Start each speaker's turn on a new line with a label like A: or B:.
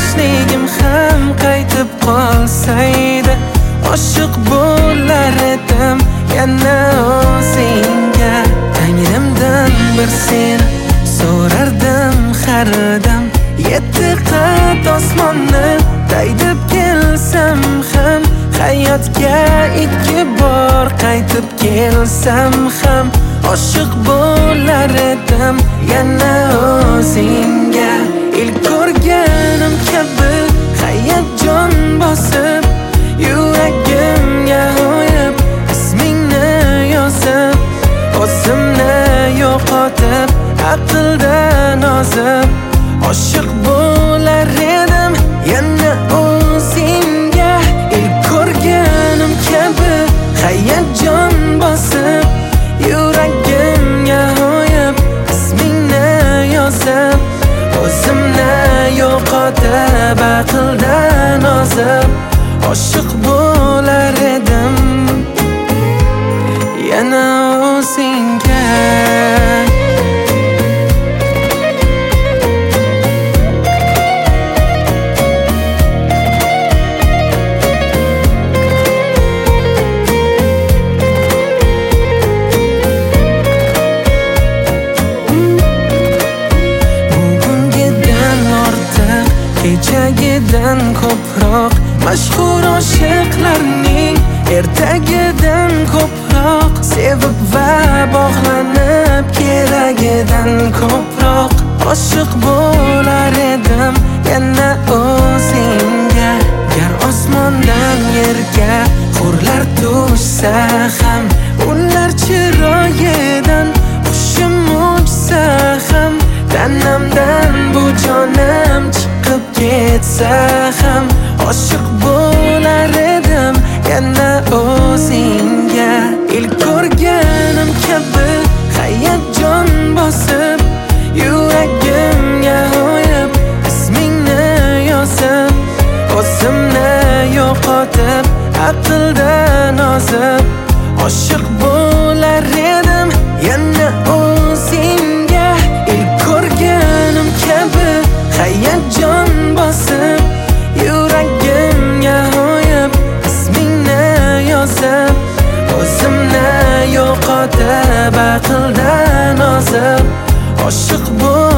A: yoshligim ham qaytib qolsaydi, oshiq bo'lar edim yana o'zingga. Tangrimdan bir seni so'rardim har dam, yetti qat osmonni daydib kelsam ham, hayotga ikki bor qaytib kelsam ham, oshiq bo'lar edim yana o'zingga. Ilk ko'rganim kabi hayajon bosib, yuragimga o'yib ismingni yozib, o'zimni yo'qotib aqldan ozib, oshiq bo'lar edim yana o'zingga. Ilk ko'rganim kabi hayajon bosib, yuragimga o'yib ismingni yozib, o'zimni yo'qotib aqldan ozib, oshiq bo'lar edim yana o'zingga. Kechagidan ko'proq mashhur oshiqlarning ertagidan ko'proq sevib va bog'lanib, keragidan ko'proq oshiq bo'lar edim yana o'zingga. Gar osmondan yerga hurlar tushsa ham, ular chiroyidan hushim uchsa ham, tanamdan bu jonim chiqib ketsa ham, oshiq bo'lar edim yana o'zingga. Ilk ko'rganim kabi hayajon bosib, yuragimga o'yib ismingni yozib, o'zimni yo'qotib aqldan ozib, oshiq bo'lar edim yana o'zingga. Ilk ko'rganim kabi hayajon bosib, yuragimga o'yib ismingni yozib, o'zimni yo'qotib aqldan ozib, oshiq bo'lar